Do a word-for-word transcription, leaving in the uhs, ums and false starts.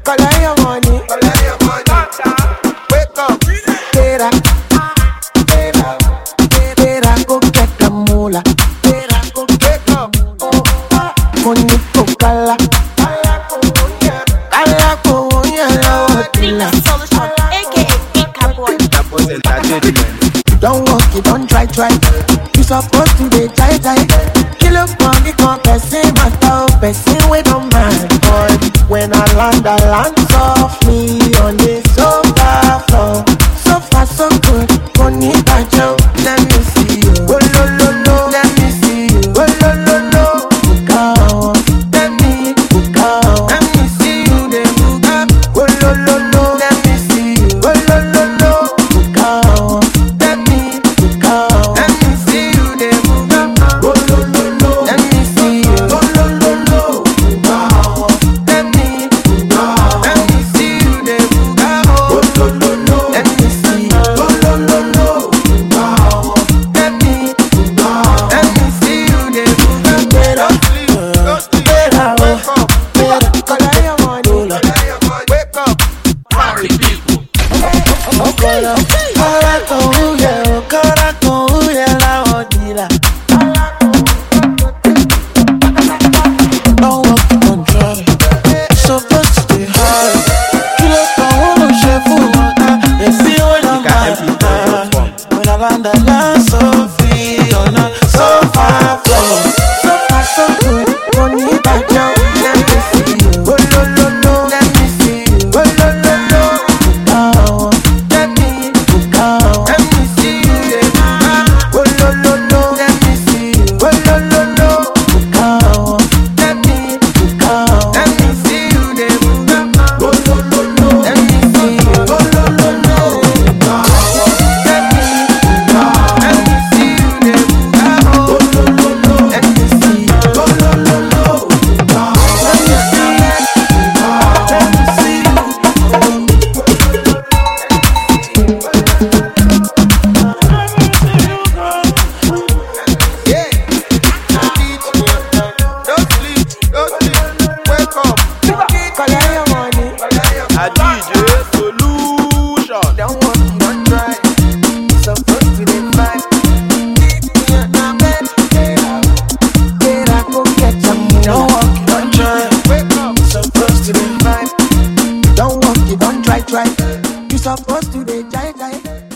collect your money, collect your money. Wake up, Tera, Tera, Tera, go get the moolah. Tera, go wake up, oh, money go kala, kala go yeah, kala go yeah, Rita Solution, aka Ikaboy. Don't walk it, don't try, try. You supposed to be try, try. Kill up on the con, person matter, person we don't mind. But when I land, I land softly on the sofa floor. So far, so good. Bonita Joe, let me see you. Oh, lo, lo, lo. Let me see you. Oh, lo, lo, lo. Buka, let me buka. Let me see you, then buka. Oh, lo, lo, lo. Let me see you. Oh, lo, lo, lo. Buka, let me buka. Let me see you, then buka. Oh, lo, lo, lo. Let me see you. Oh, lo, lo, lo. Buka, let me buka. Let me see you, then buka. Oh, lo, lo, lo. Let me see you. Oh, lo, lo, lo. Buka, let me buka. Let me see you, then buka. Better, better, better, collect your money. Wake up, Party people. Okolo, kora con huye, kora con huye la odila. Don't walk, don't try. Supposed to be hard. Kilo con uno chef uno, they feel when I'm mad. When I land, I land so free on a sofa floor. So far, so good. Bonita Joe, let me see you. Oh, lo, lo, lo. Let me see you. Oh, lo, lo, lo. Buka, let me buka. Let me see you, yeah, buka. Oh, lo, lo, lo. Let me see you. Oh, lo, lo, lo. Buka, let me buka. Let me see you, yeah, buka. Oh, lo, lo, lo. Let me see you. Oh, lo, lo, lo. Buka, let me buka. Let me see you, yeah, buka. Oh, lo, lo, lo. Let me see you. Oh, lo, lo, lo. Buka, let me see you. Let me see you. Yeah, don't sleep, don't sleep, wake up, collect your money, A D J Solution. don't walk, don't try, supposed to be fine. Better go get some money. Don't walk, don't try, wake up, supposed to be fine. Don't walk, you don't try, try, you supposed to be try, try.